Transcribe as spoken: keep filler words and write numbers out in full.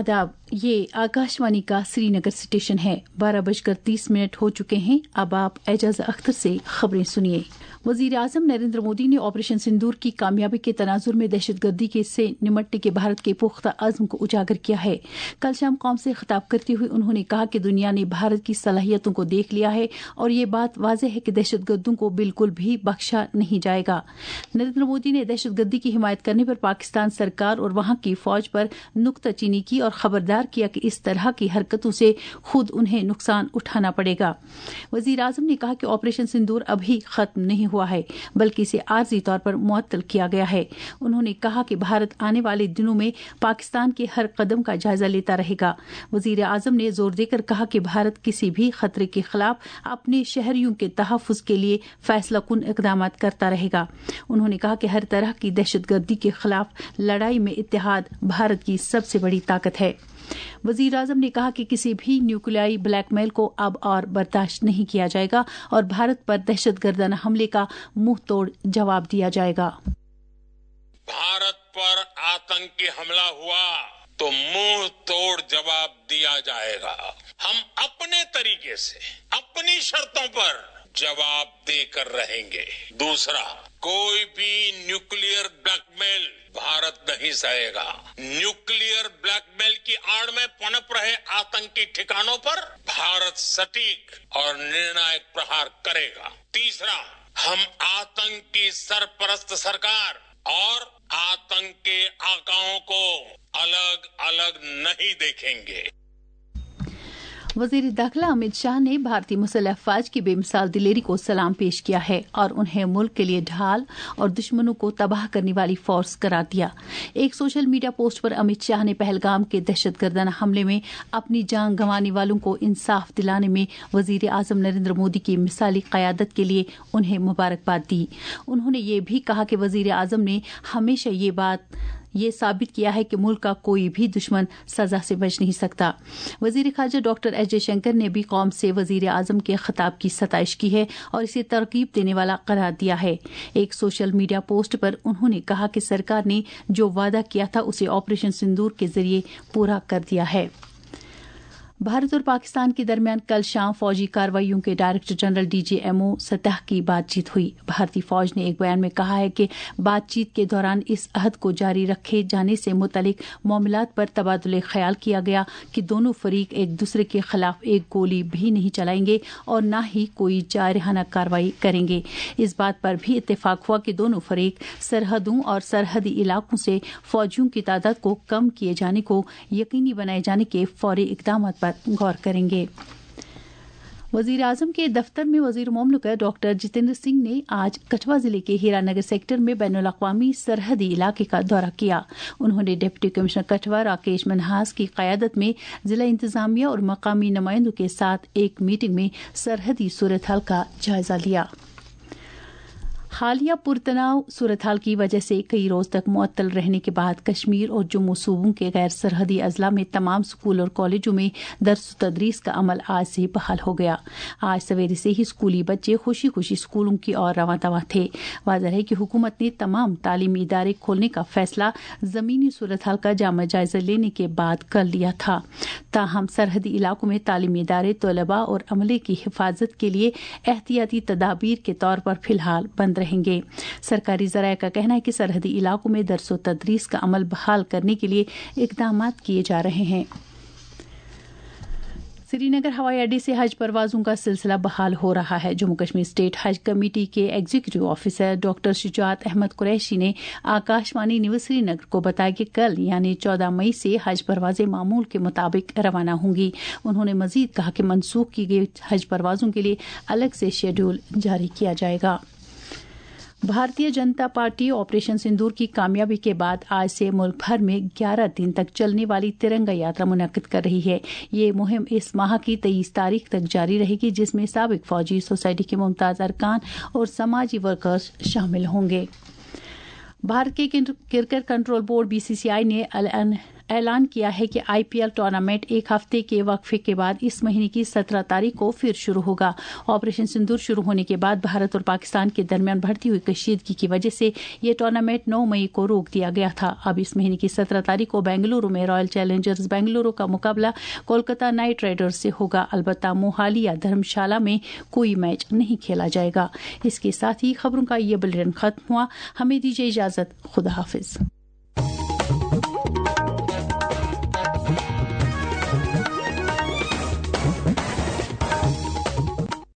आदाब, ये आकाशवाणी का श्रीनगर स्टेशन है। बारह बजकर तीस मिनट हो चुके हैं। अब आप एजाज अख्तर से खबरें सुनिए। वजीर आजम नरेंद्र मोदी ने ऑपरेशन सिंदूर की कामयाबी के तनाजुर में दहशतगर्दी के से निमटने के भारत के पुख्ता अज़्म को उजागर किया है। कल शाम कौम से खिताब करते हुए उन्होंने कहा कि दुनिया ने भारत की सलाहियतों को देख लिया है और ये बात वाज़ेह है कि दहशतगर्दों को बिल्कुल भी बख्शा नहीं जाएगा। नरेंद्र मोदी ने दहशतगर्दी की हिमायत करने पर पाकिस्तान सरकार और वहां की फौज पर नुक्ताचीनी की और खबरदार किया कि इस तरह की हरकतों से खुद उन्हें नुकसान उठाना पड़ेगा। वजीर आजम ने कहा कि ऑपरेशन सिंदूर अभी खत्म नहीं हुआ है, बल्कि इसे आर्जी तौर पर मुअत्तल किया गया है। उन्होंने कहा कि भारत आने वाले दिनों में पाकिस्तान के हर कदम का जायजा लेता रहेगा। वजीर आजम ने जोर देकर कहा कि भारत किसी भी खतरे के खिलाफ अपने शहरियों के तहफ़्फ़ुज़ के लिए फैसलाकुन इक़दाम करता रहेगा। उन्होंने कहा कि हर तरह की दहशतगर्दी के खिलाफ लड़ाई में इत्तेहाद भारत की सबसे बड़ी ताकत है। वजीर आजम ने कहा कि किसी भी न्यूक्लियाई ब्लैकमेल को अब और बर्दाश्त नहीं किया जाएगा और भारत पर दहशतगर्दाना हमले का मुंह तोड़ जवाब दिया जाएगा। भारत पर आतंकी हमला हुआ तो मुंह तोड़ जवाब दिया जाएगा। हम अपने तरीके से अपनी शर्तों पर जवाब देकर रहेंगे। दूसरा, कोई भी न्यूक्लियर ब्लैकमेल भारत नहीं सहेगा। न्यूक्लियर ब्लैकमेल की आड़ में पनप रहे आतंकी ठिकानों पर भारत सटीक और निर्णायक प्रहार करेगा। तीसरा, हम आतंक की सरपरस्त सरकार और आतंक के आकाओं को अलग अलग नहीं देखेंगे। वजीर दाखिला अमित शाह ने भारतीय मुसल्लह अफवाज की बेमिसाल दिलेरी को सलाम पेश किया है और उन्हें मुल्क के लिए ढाल और दुश्मनों को तबाह करने वाली फोर्स करार दिया। एक सोशल मीडिया पोस्ट पर अमित शाह ने पहलगाम के दहशतगर्दाना हमले में अपनी जान गंवाने वालों को इंसाफ दिलाने में वजीर आजम नरेंद्र मोदी की मिसाली क़यादत के लिए उन्हें मुबारकबाद दी। उन्होंने ये भी कहा कि वजीर आजम ने हमेशा ये बात ये साबित किया है कि मुल्क का कोई भी दुश्मन सजा से बच नहीं सकता। वजीर खारजा डॉक्टर एस जयशंकर ने भी कौम से वजीर आजम के खिताब की सताइश की है और इसे तरगीब देने वाला करार दिया है। एक सोशल मीडिया पोस्ट पर उन्होंने कहा कि सरकार ने जो वादा किया था उसे ऑपरेशन सिंदूर के जरिए पूरा कर दिया है। भारत और पाकिस्तान के दरमियान कल शाम फौजी कार्रवाइयों के डायरेक्टर जनरल डीजीएमओ सतह की बातचीत हुई। भारतीय फौज ने एक बयान में कहा है कि बातचीत के दौरान इस अहद को जारी रखे जाने से मुतलिक मामलात पर तबादुले ख्याल किया गया कि दोनों फरीक एक दूसरे के खिलाफ एक गोली भी नहीं चलाएंगे और न ही कोई जारहाना कार्रवाई करेंगे। इस बात पर भी इत्तेफाक हुआ कि दोनों फरीक सरहदों और सरहदी इलाकों से फौजियों की तादाद को कम किए जाने को यकीनी बनाए जाने के फौरी इक़दाम पर गौर करेंगे। वजीर आजम के दफ्तर में वजीर मुमलिकत डॉक्टर जितेंद्र सिंह ने आज कठुआ जिले के हीरानगर सेक्टर में बैनुल अक़वामी सरहदी इलाके का दौरा किया। उन्होंने डिप्टी कमिश्नर कठुआ राकेश मनहास की क़यादत में जिला इंतजामिया और मकामी नुमाइंदों के साथ एक मीटिंग में सरहदी सूरत हाल का जायजा लिया। हालिया पुरतनाव सूरत हाल की वजह से कई रोज तक मुअत्तल रहने के बाद कश्मीर और जम्मू सूबों के गैर सरहदी अजला में तमाम स्कूल और कॉलेजों में दर्स तदरीस का अमल आज से बहाल हो गया। आज सवेरे से ही स्कूली बच्चे खुशी खुशी स्कूलों की ओर रवां दवा थे। वाज़ेह है कि हुकूमत ने तमाम तालीमी इदारे खोलने का फैसला जमीनी सूरत हाल का जामा जायजा लेने के बाद कर लिया था। ताहम सरहदी इलाकों में तालीमी इदारे तलबा और अमले की हिफाजत के लिए एहतियाती तदाबीर के तौर पर फिलहाल बंद रहेंगे। सरकारी ज़राए का कहना है कि सरहदी इलाकों में दर्स व तदरीस का अमल बहाल करने के लिए इक़दामात किए जा रहे हैं। श्रीनगर हवाई अड्डे से हज परवाजों का सिलसिला बहाल हो रहा है। जम्मू कश्मीर स्टेट हज कमेटी के executive officer doctor Shujat Ahmad Qureshi ने आकाशवाणी न्यूज़ श्रीनगर को बताया कि कल यानी चौदह मई से हज परवाजें मामूल के मुताबिक रवाना होंगी। उन्होंने मजीद कहा कि मनसूख की गई हज परवाजों के लिए अलग से शेड्यूल जारी किया जाएगा। भारतीय जनता पार्टी ऑपरेशन सिंदूर की कामयाबी के बाद आज से मुल्क भर में ग्यारह दिन तक चलने वाली तिरंगा यात्रा मुनक्किद कर रही है। ये मुहिम इस माह की तेईस तारीख तक जारी रहेगी, जिसमें साबिक फौजी, सोसाइटी के मुमताज अरकान और समाजी वर्कर्स शामिल होंगे। भारत के क्रिकेट कंट्रोल बोर्ड बीसीसीआई ने اعلان کیا ہے کہ آئی پی ایل ٹورنامنٹ ایک ہفتے کے وقفے کے بعد اس مہینے کی سترہ تاریخ کو پھر شروع ہوگا۔ آپریشن سندور شروع ہونے کے بعد بھارت اور پاکستان کے درمیان بڑھتی ہوئی کشیدگی کی وجہ سے یہ ٹورنامنٹ نو مئی کو روک دیا گیا تھا۔ اب اس مہینے کی سترہ تاریخ کو بنگلورو میں رائل چیلنجرز بنگلورو کا مقابلہ کولکتہ نائٹ رائڈرز سے ہوگا۔ البتہ موہالی یا دھرم شالہ میں کوئی میچ نہیں کھیلا جائے گا۔ اس کے ساتھ ہی خبروں کا یہ بلیٹن ختم ہوا۔ ہمیں دیجیے اجازت، خدا حافظ۔